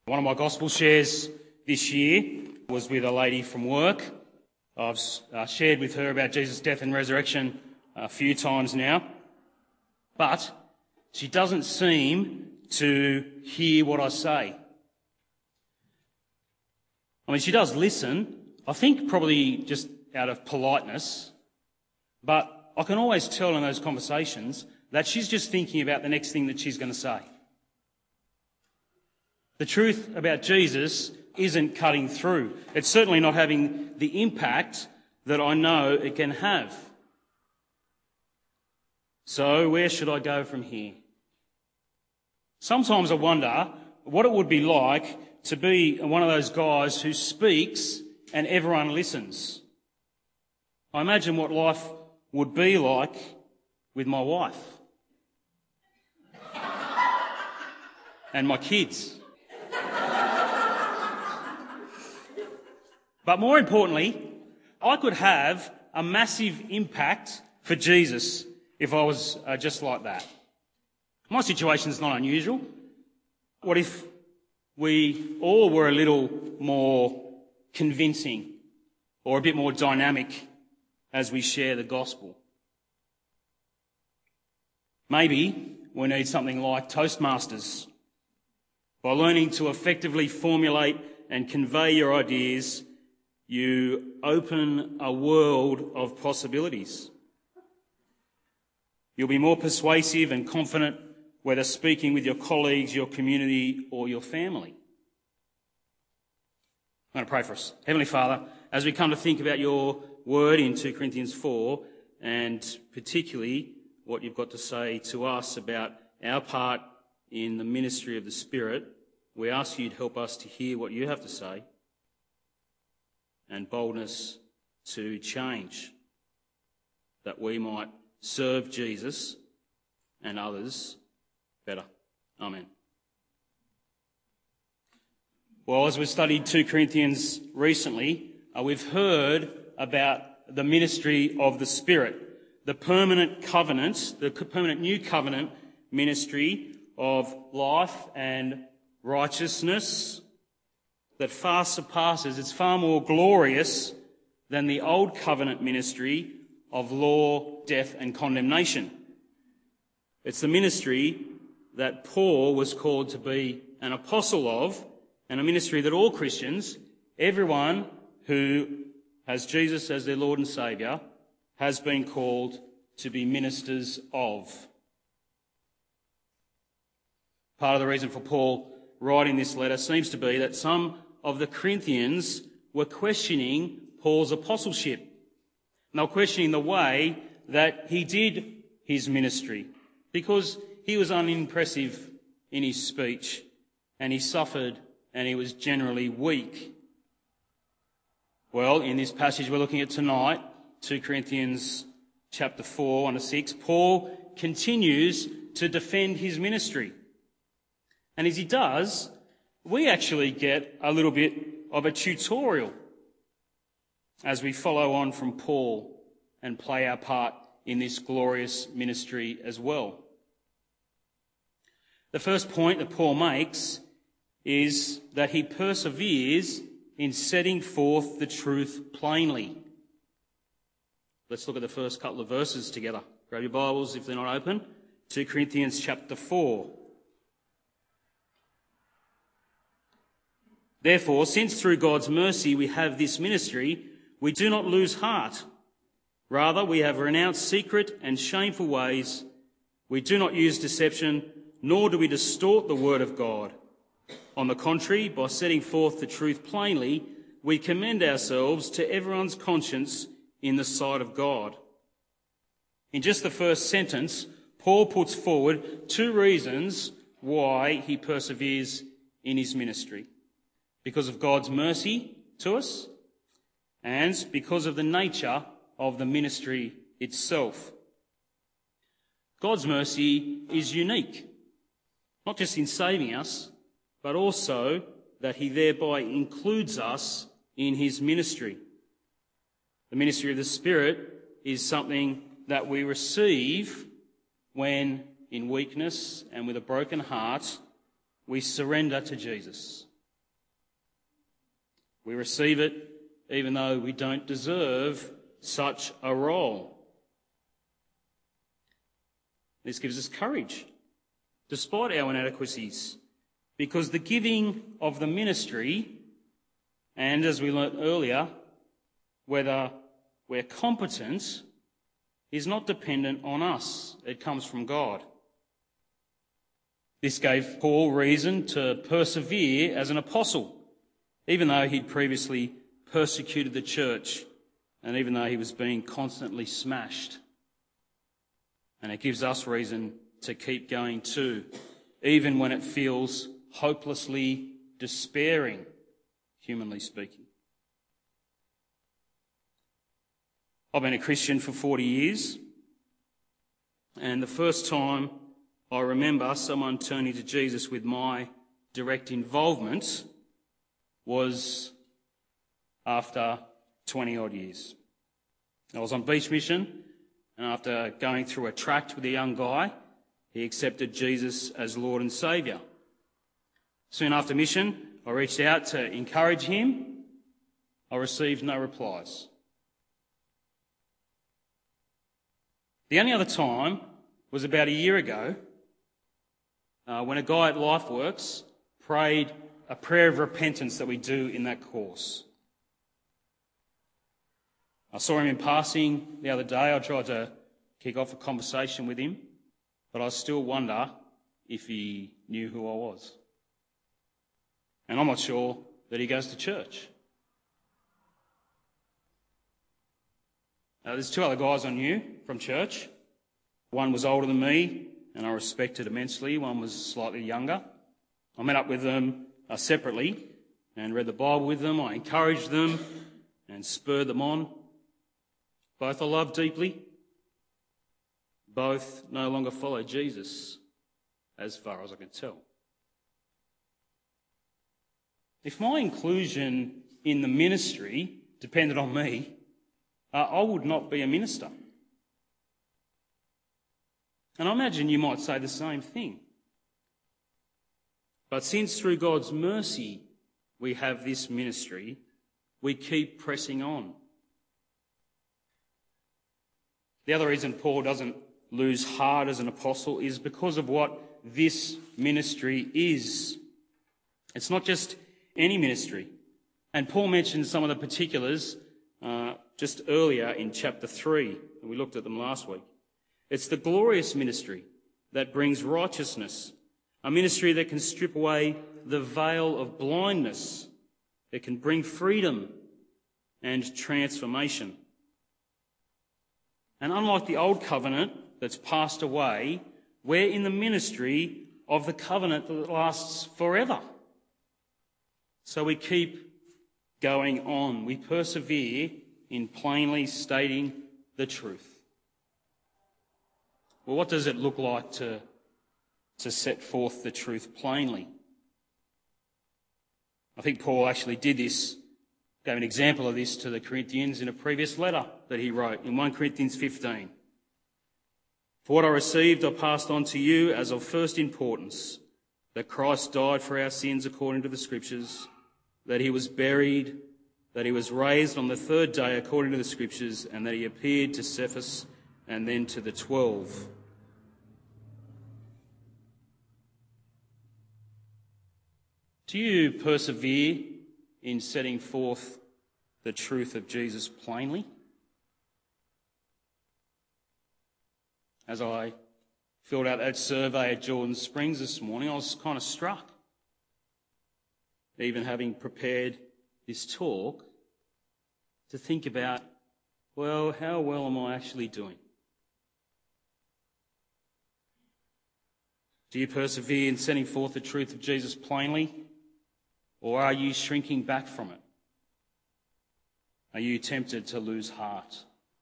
One of my gospel shares this year was with a lady from work. I've shared with her about Jesus' death and resurrection a few times now, but she doesn't seem to hear what I say. I mean, she does listen, I think probably just out of politeness, but I can always tell in those conversations that she's just thinking about the next thing that she's going to say. The truth about Jesus isn't cutting through. It's certainly not having the impact that I know it can have. So where should I go from here? Sometimes I wonder what it would be like to be one of those guys who speaks and everyone listens. I imagine what life would be like with my wife and my kids. But more importantly, I could have a massive impact for Jesus if I was just like that. My situation is not unusual. What if we all were a little more convincing or a bit more dynamic as we share the gospel? Maybe we need something like Toastmasters. By learning to effectively formulate and convey your ideas, you open a world of possibilities. You'll be more persuasive and confident whether speaking with your colleagues, your community, or your family. I'm going to pray for us. Heavenly Father, as we come to think about your word in 2 Corinthians 4, and particularly what you've got to say to us about our part in the ministry of the Spirit, we ask you to help us to hear what you have to say and boldness to change, that we might serve Jesus and others better. Amen. Well, as we've studied 2 Corinthians recently, we've heard about the ministry of the Spirit, the permanent covenant, the permanent new covenant ministry of life and righteousness that far surpasses, it's far more glorious than the old covenant ministry of law, death and condemnation. It's the ministry that Paul was called to be an apostle of, and a ministry that all Christians, everyone who has Jesus as their Lord and Saviour, has been called to be ministers of. Part of the reason for Paul writing this letter seems to be that some of the Corinthians were questioning Paul's apostleship. And they were questioning the way that he did his ministry, because he was unimpressive in his speech and he suffered and he was generally weak. Well, in this passage we're looking at tonight, 2 Corinthians chapter 4, 1 to 6, Paul continues to defend his ministry. And as he does, we actually get a little bit of a tutorial as we follow on from Paul and play our part in this glorious ministry as well. The first point that Paul makes is that he perseveres in setting forth the truth plainly. Let's look at the first couple of verses together. Grab your Bibles if they're not open. 2 Corinthians chapter 4. Therefore, since through God's mercy we have this ministry, we do not lose heart. Rather, we have renounced secret and shameful ways. We do not use deception, nor do we distort the word of God. On the contrary, by setting forth the truth plainly, we commend ourselves to everyone's conscience in the sight of God. In just the first sentence, Paul puts forward two reasons why he perseveres in his ministry. Because of God's mercy to us, and because of the nature of the ministry itself. God's mercy is unique, not just in saving us, but also that he thereby includes us in his ministry. The ministry of the Spirit is something that we receive when, in weakness and with a broken heart, we surrender to Jesus. We receive it even though we don't deserve such a role. This gives us courage, despite our inadequacies, because the giving of the ministry, and as we learnt earlier, whether we're competent, is not dependent on us. It comes from God. This gave Paul reason to persevere as an apostle, even though he'd previously persecuted the church and even though he was being constantly smashed. And it gives us reason to keep going too, even when it feels hopelessly despairing, humanly speaking. I've been a Christian for 40 years, and the first time I remember someone turning to Jesus with my direct involvement was after 20-odd years. I was on beach mission, and after going through a tract with a young guy, he accepted Jesus as Lord and Saviour. Soon after mission, I reached out to encourage him. I received no replies. The only other time was about a year ago when a guy at LifeWorks prayed a prayer of repentance that we do in that course. I saw him in passing the other day. I tried to kick off a conversation with him, but I still wonder if he knew who I was. And I'm not sure that he goes to church. There's two other guys I knew from church. One was older than me, and I respected immensely. One was slightly younger. I met up with them separately and read the Bible with them. I encouraged them and spurred them on. Both I loved deeply. Both no longer follow Jesus, as far as I can tell. If my inclusion in the ministry depended on me, I would not be a minister. And I imagine you might say the same thing. But since through God's mercy we have this ministry, we keep pressing on. The other reason Paul doesn't lose heart as an apostle is because of what this ministry is. It's not just any ministry. And Paul mentioned some of the particulars just earlier in chapter 3, and we looked at them last week. It's the glorious ministry that brings righteousness, a ministry that can strip away the veil of blindness, that can bring freedom and transformation. And unlike the old covenant that's passed away, we're in the ministry of the covenant that lasts forever. So we keep going on. We persevere in plainly stating the truth. Well, what does it look like to set forth the truth plainly? I think Paul actually did this, gave an example of this to the Corinthians in a previous letter that he wrote in 1 Corinthians 15. For what I received I passed on to you as of first importance, that Christ died for our sins according to the Scriptures, that he was buried, that he was raised on the third day according to the Scriptures, and that he appeared to Cephas and then to the 12. Do you persevere in setting forth the truth of Jesus plainly? As I filled out that survey at Jordan Springs this morning, I was kind of struck, even having prepared this talk, to think about, well, how well am I actually doing? Do you persevere in setting forth the truth of Jesus plainly, or are you shrinking back from it? Are you tempted to lose heart?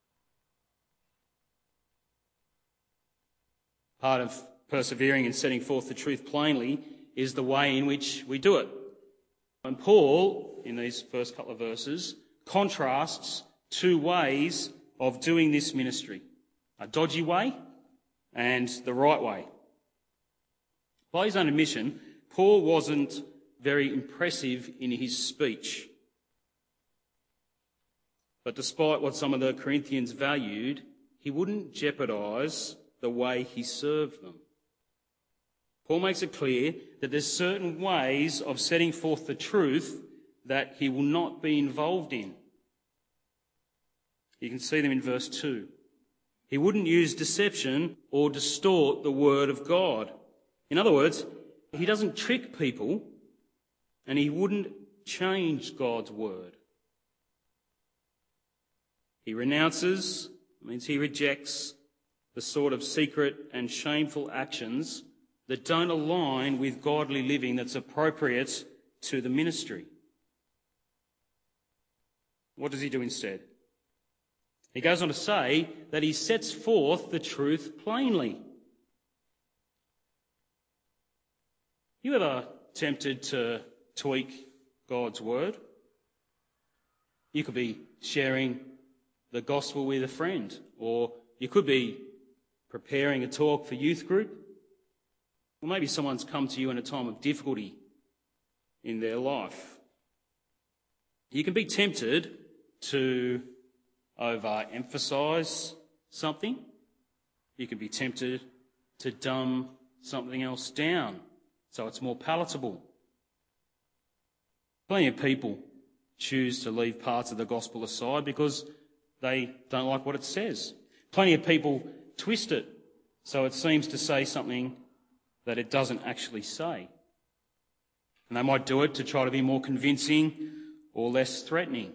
Part of persevering in setting forth the truth plainly is the way in which we do it. And Paul, in these first couple of verses, contrasts two ways of doing this ministry: a dodgy way and the right way. By his own admission, Paul wasn't very impressive in his speech. But despite what some of the Corinthians valued, he wouldn't jeopardise the way he served them. Paul makes it clear that there's certain ways of setting forth the truth that he will not be involved in. You can see them in verse 2. He wouldn't use deception or distort the word of God. In other words, he doesn't trick people, and he wouldn't change God's word. He renounces, means he rejects, the sort of secret and shameful actions that don't align with godly living that's appropriate to the ministry. What does he do instead? He goes on to say that he sets forth the truth plainly. You ever tempted to tweak God's word? You could be sharing the gospel with a friend, or you could be preparing a talk for youth group, or maybe someone's come to you in a time of difficulty in their life. You can be tempted to overemphasise something. You can be tempted to dumb something else down so it's more palatable. Plenty of people choose to leave parts of the gospel aside because they don't like what it says. Plenty of people twist it so it seems to say something that it doesn't actually say. And they might do it to try to be more convincing or less threatening.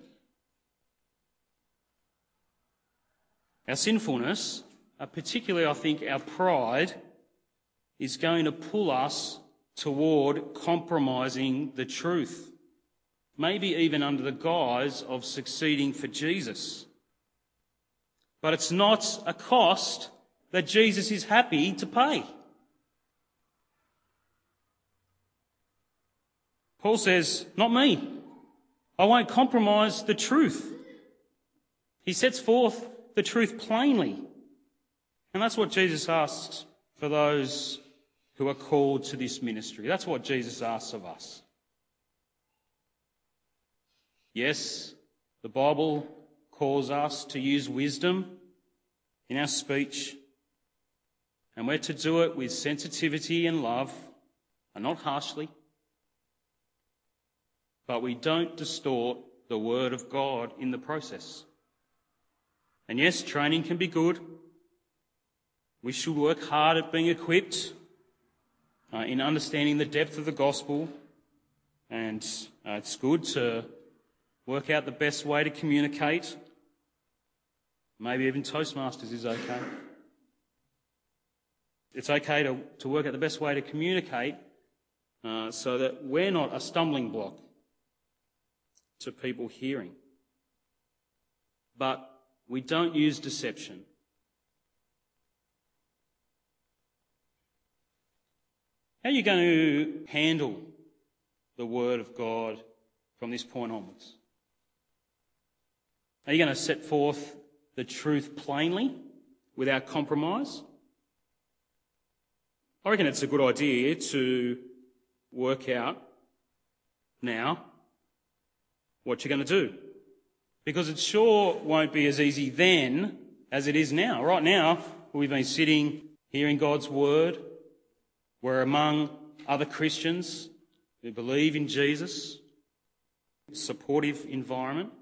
Our sinfulness, particularly I think our pride, is going to pull us toward compromising the truth, maybe even under the guise of succeeding for Jesus. But it's not a cost that Jesus is happy to pay. Paul says, not me. I won't compromise the truth. He sets forth the truth plainly. And that's what Jesus asks for those who are called to this ministry. That's what Jesus asks of us. Yes, the Bible calls us to use wisdom in our speech, and we're to do it with sensitivity and love, and not harshly. But we don't distort the word of God in the process. And yes, training can be good. We should work hard at being equipped in understanding the depth of the gospel, and it's good to work out the best way to communicate. Maybe even Toastmasters is okay. It's okay to work out the best way to communicate so that we're not a stumbling block to people hearing. But we don't use deception. How are you going to handle the word of God from this point onwards? Are you going to set forth the truth plainly without compromise? I reckon it's a good idea to work out now what you're going to do, because it sure won't be as easy then as it is now. Right now, we've been sitting hearing God's word. We're among other Christians who believe in Jesus, supportive environment.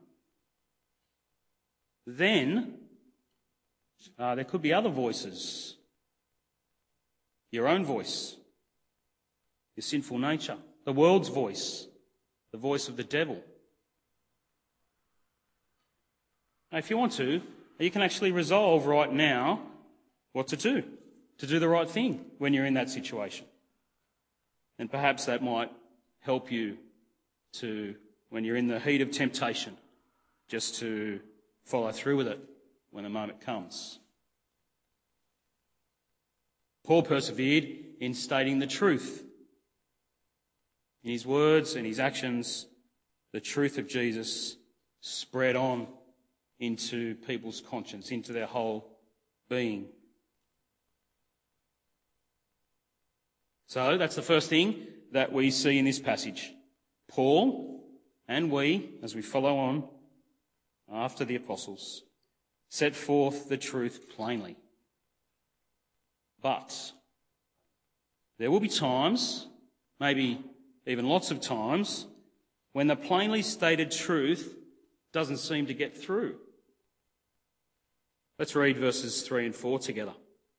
Then there could be other voices. Your own voice, your sinful nature, the world's voice, the voice of the devil. Now, if you want to, you can actually resolve right now what to do the right thing when you're in that situation. And perhaps that might help you to, when you're in the heat of temptation, just to follow through with it when the moment comes. Paul persevered in stating the truth. In his words and his actions, the truth of Jesus spread on into people's conscience, into their whole being. So that's the first thing that we see in this passage. Paul and we, as we follow on, after the apostles, set forth the truth plainly. But there will be times, maybe even lots of times, when the plainly stated truth doesn't seem to get through. Let's read verses 3 and 4 together.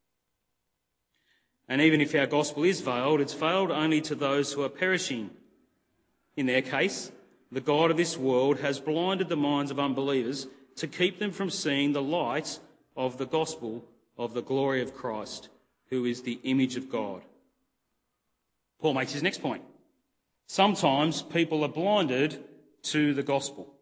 And even if our gospel is veiled, it's veiled only to those who are perishing. In their case, the God of this world has blinded the minds of unbelievers to keep them from seeing the light of the gospel of the glory of Christ, who is the image of God. Paul makes his next point. Sometimes people are blinded to the gospel.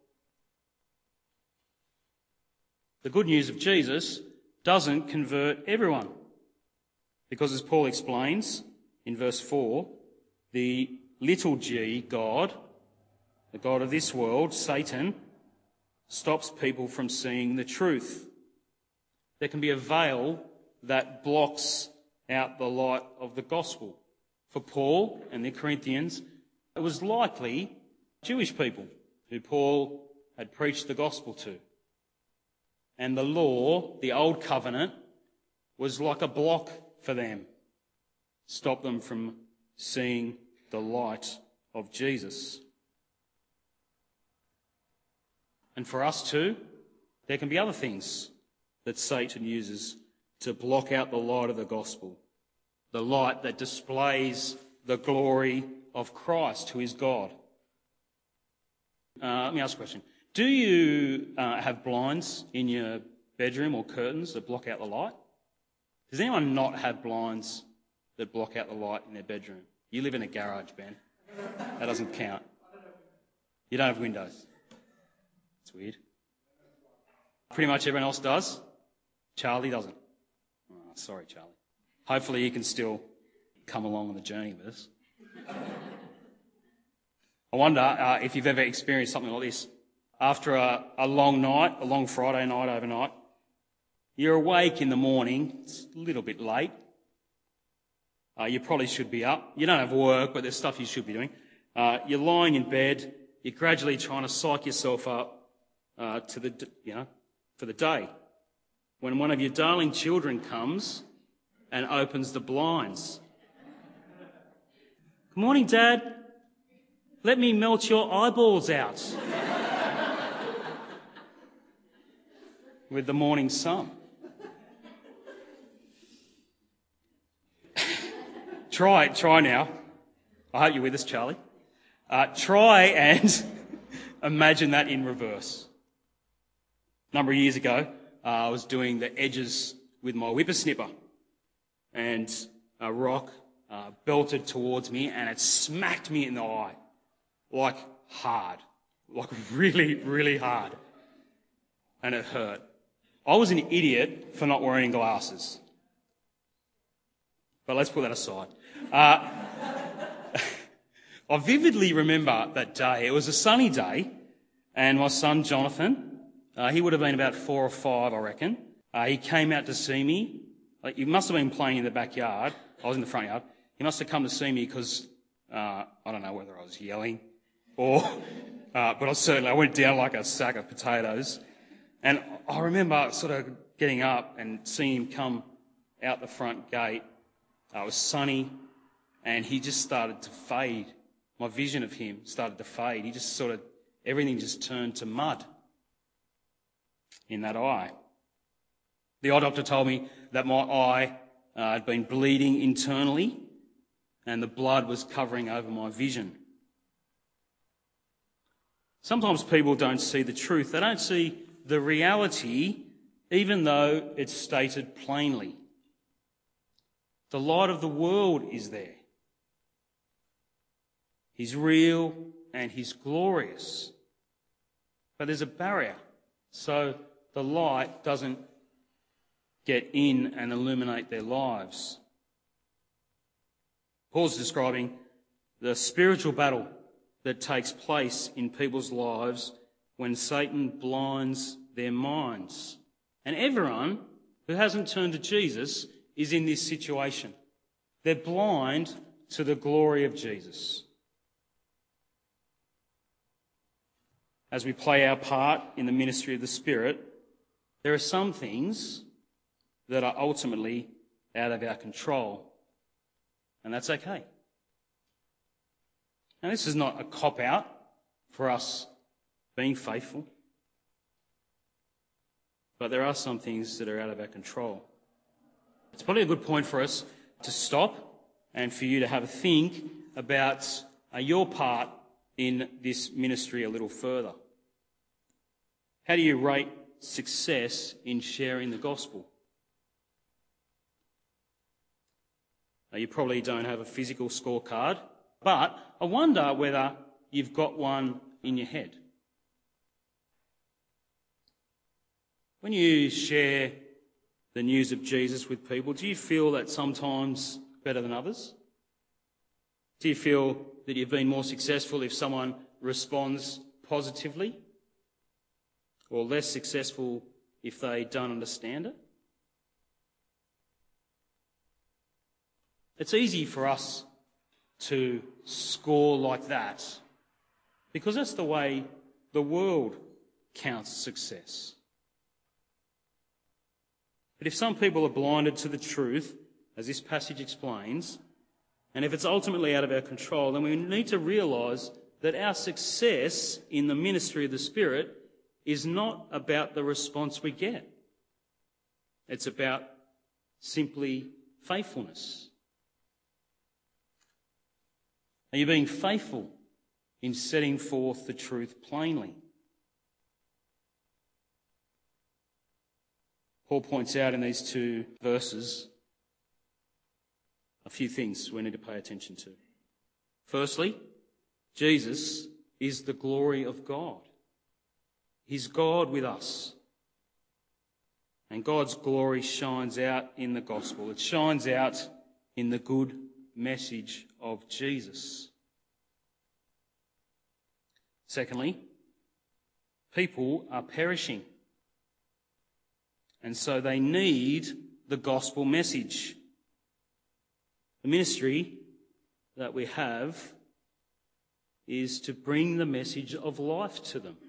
The good news of Jesus doesn't convert everyone. Because as Paul explains in verse 4, the little g God, the God of this world, Satan, stops people from seeing the truth. There can be a veil that blocks out the light of the gospel. For Paul and the Corinthians, it was likely Jewish people who Paul had preached the gospel to. And the law, the old covenant, was like a block for them, stop them from seeing the light of Jesus. And for us too, there can be other things that Satan uses to block out the light of the gospel, the light that displays the glory of Christ, who is God. Let me ask a question. Do you have blinds in your bedroom or curtains that block out the light? Does anyone not have blinds that block out the light in their bedroom? You live in a garage, Ben. That doesn't count. You don't have windows. It's weird. Pretty much everyone else does. Charlie doesn't. Oh, sorry, Charlie. Hopefully you can still come along on the journey with us. I wonder if you've ever experienced something like this. After a long night, a long Friday night overnight, you're awake in the morning. It's a little bit late. You probably should be up. You don't have work, but there's stuff you should be doing. You're lying in bed. You're gradually trying to psych yourself up for the day. When one of your darling children comes and opens the blinds. Good morning, Dad. Let me melt your eyeballs out with the morning sun. Try now. I hope you're with us, Charlie. Try and imagine that in reverse. A number of years ago, I was doing the edges with my whippersnipper, and a rock belted towards me, and it smacked me in the eye, like hard, like really, really hard, and it hurt. I was an idiot for not wearing glasses, but let's put that aside. I vividly remember that day. It was a sunny day, and my son Jonathan, he would have been about 4 or 5, I reckon. He came out to see me. He must have been playing in the backyard. I was in the front yard. He must have come to see me because I don't know whether I was yelling or, but I went down like a sack of potatoes. And I remember sort of getting up and seeing him come out the front gate. It was sunny, and he just started to fade. My vision of him started to fade. He just everything just turned to mud in that eye. The eye doctor told me that my eye had been bleeding internally, and the blood was covering over my vision. Sometimes people don't see the truth. They don't see the reality, even though it's stated plainly. The light of the world is there. He's real and he's glorious. But there's a barrier, so the light doesn't get in and illuminate their lives. Paul's describing the spiritual battle that takes place in people's lives when Satan blinds their minds. And everyone who hasn't turned to Jesus is in this situation. They're blind to the glory of Jesus. as we play our part in the ministry of the Spirit, there are some things that are ultimately out of our control, and that's okay. Now, this is not a cop-out for us being faithful, but there are some things that are out of our control. It's probably a good point for us to stop and for you to have a think about your part in this ministry a little further. How do you rate success in sharing the gospel? Now, you probably don't have a physical scorecard, but I wonder whether you've got one in your head. When you share the news of Jesus with people, do you feel that sometimes better than others? Do you feel that you've been more successful if someone responds positively, or less successful if they don't understand it? It's easy for us to score like that because that's the way the world counts success. But if some people are blinded to the truth, as this passage explains, and if it's ultimately out of our control, then we need to realise that our success in the ministry of the Spirit is not about the response we get. It's about simply faithfulness. Are you being faithful in setting forth the truth plainly? Paul points out in these two verses a few things we need to pay attention to. Firstly, Jesus is the glory of God. He's God with us. And God's glory shines out in the gospel. It shines out in the good message of Jesus. Secondly, people are perishing. And so they need the gospel message. The ministry that we have is to bring the message of life to them.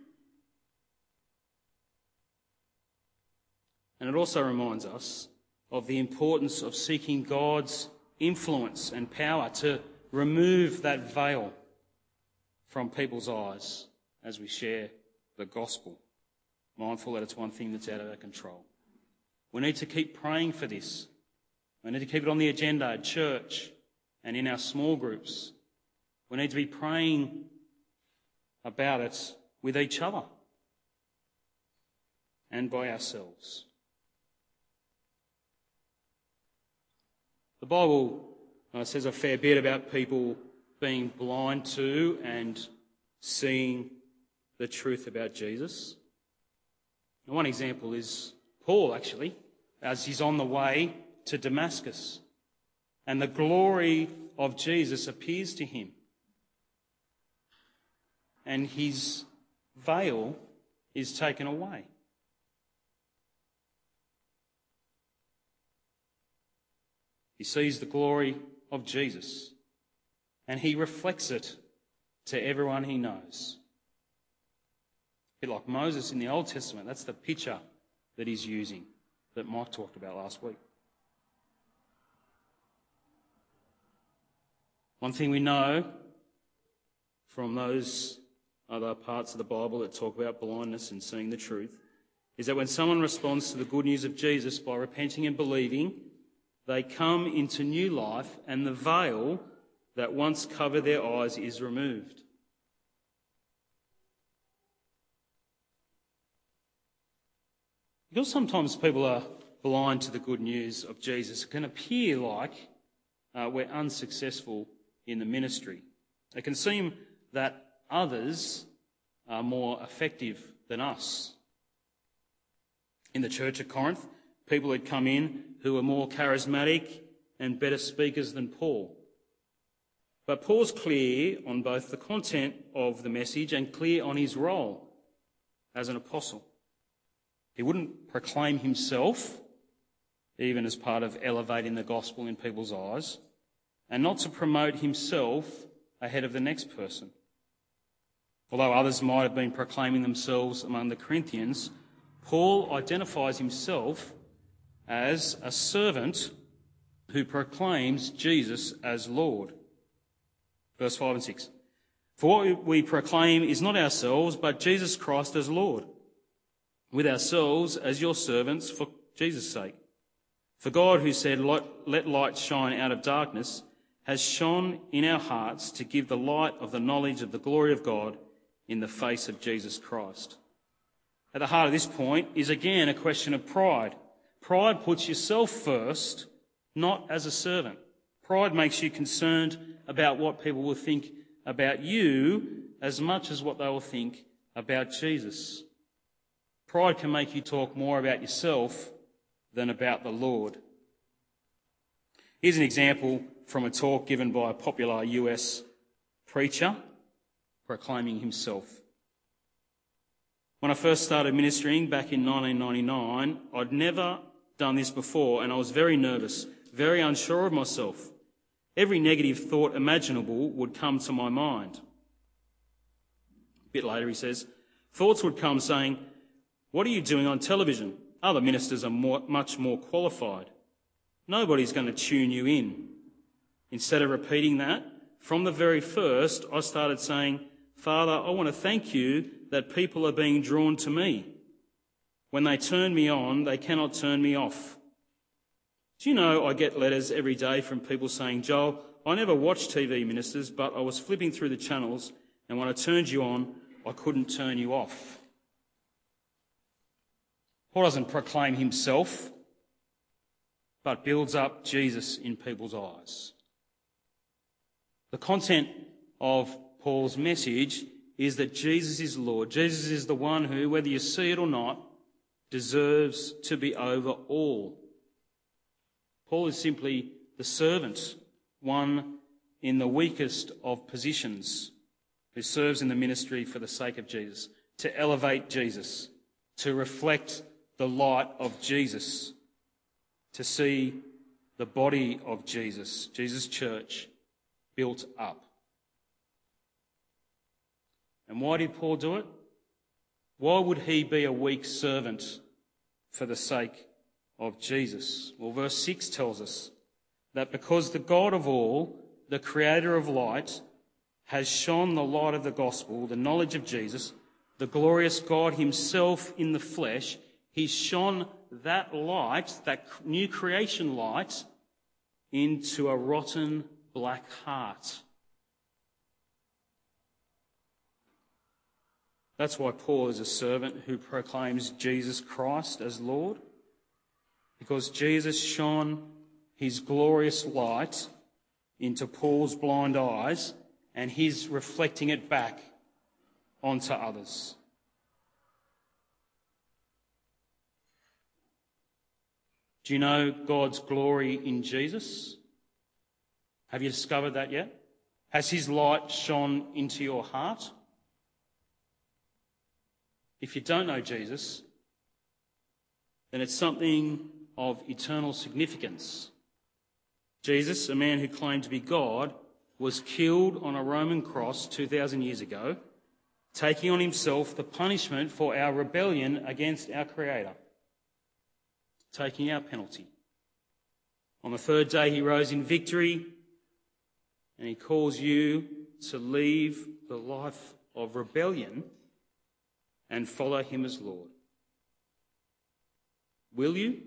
And it also reminds us of the importance of seeking God's influence and power to remove that veil from people's eyes as we share the gospel, mindful that it's one thing that's out of our control. We need to keep praying for this. We need to keep it on the agenda at church and in our small groups. We need to be praying about it with each other and by ourselves. The Bible says a fair bit about people being blind to and seeing the truth about Jesus. And one example is Paul, actually, as he's on the way to Damascus, and the glory of Jesus appears to him, and his veil is taken away. He sees the glory of Jesus, and he reflects it to everyone he knows. A bit like Moses in the Old Testament, that's the picture that he's using, that Mike talked about last week. One thing we know from those other parts of the Bible that talk about blindness and seeing the truth is that when someone responds to the good news of Jesus by repenting and believing, they come into new life and the veil that once covered their eyes is removed. Because sometimes people are blind to the good news of Jesus, it can appear like we're unsuccessful in the ministry. It can seem that others are more effective than us. In the church at Corinth, people had come in who were more charismatic and better speakers than Paul. But Paul's clear on both the content of the message and clear on his role as an apostle. He wouldn't proclaim himself, even as part of elevating the gospel in people's eyes, and not to promote himself ahead of the next person. Although others might have been proclaiming themselves among the Corinthians, Paul identifies himself as a servant who proclaims Jesus as Lord. Verse 5 and 6. For what we proclaim is not ourselves, but Jesus Christ as Lord, with ourselves as your servants for Jesus' sake. For God, who said, let light shine out of darkness, has shone in our hearts to give the light of the knowledge of the glory of God in the face of Jesus Christ. At the heart of this point is again a question of pride. Pride puts yourself first, not as a servant. Pride makes you concerned about what people will think about you as much as what they will think about Jesus. Pride can make you talk more about yourself than about the Lord. Here's an example from a talk given by a popular US preacher proclaiming himself. When I first started ministering back in 1999, I'd never done this before, and I was very nervous, very unsure of myself. Every negative thought imaginable would come to my mind. A bit later he says, thoughts would come saying, what are you doing on television? Other ministers are much more qualified. Nobody's going to tune you in. Instead of repeating that, from the very first, I started saying, Father, I want to thank you that people are being drawn to me. When they turn me on, they cannot turn me off. Do you know I get letters every day from people saying, Joel, I never watch TV ministers, but I was flipping through the channels, and when I turned you on, I couldn't turn you off. Paul doesn't proclaim himself, but builds up Jesus in people's eyes. The content of Paul's message is that Jesus is Lord. Jesus is the one who, whether you see it or not, deserves to be over all. Paul is simply the servant, one in the weakest of positions, who serves in the ministry for the sake of Jesus, to elevate Jesus, to reflect the light of Jesus, to see the body of Jesus, Jesus' church, built up. And why did Paul do it? Why would he be a weak servant for the sake of Jesus? Well, verse 6 tells us that because the God of all, the creator of light, has shone the light of the gospel, the knowledge of Jesus, the glorious God himself in the flesh, he's shone that light, that new creation light, into a rotten black heart. That's why Paul is a servant who proclaims Jesus Christ as Lord, because Jesus shone his glorious light into Paul's blind eyes, and he's reflecting it back onto others. Do you know God's glory in Jesus? Have you discovered that yet? Has his light shone into your heart? If you don't know Jesus, then it's something of eternal significance. Jesus, a man who claimed to be God, was killed on a Roman cross 2,000 years ago, taking on himself the punishment for our rebellion against our Creator, taking our penalty. On the third day he rose in victory, and he calls you to leave the life of rebellion and follow him as Lord. Will you?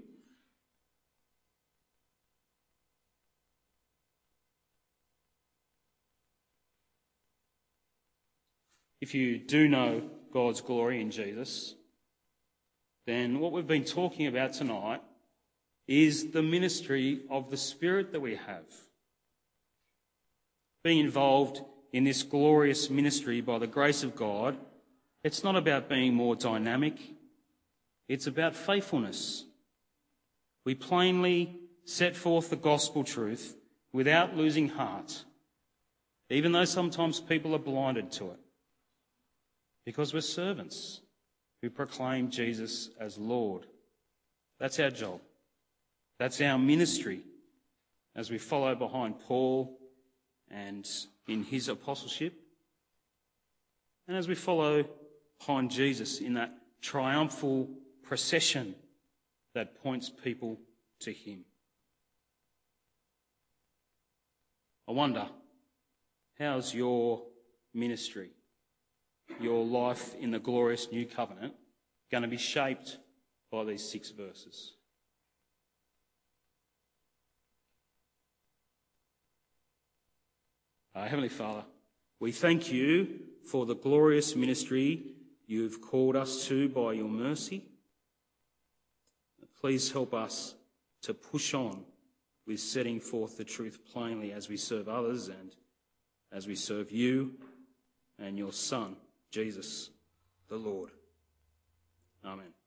If you do know God's glory in Jesus, then what we've been talking about tonight is the ministry of the Spirit that we have. Being involved in this glorious ministry by the grace of God, it's not about being more dynamic, it's about faithfulness. We plainly set forth the gospel truth without losing heart, even though sometimes people are blinded to it, because we're servants who proclaim Jesus as Lord. That's our job. That's our ministry as we follow behind Paul and in his apostleship. and as we follow behind Jesus in that triumphal procession that points people to him. I wonder, how's your ministry, your life in the glorious new covenant, going to be shaped by these 6 verses? Heavenly Father, we thank you for the glorious ministry you've called us to by your mercy. Please help us to push on with setting forth the truth plainly as we serve others and as we serve you and your Son, Jesus, the Lord. Amen.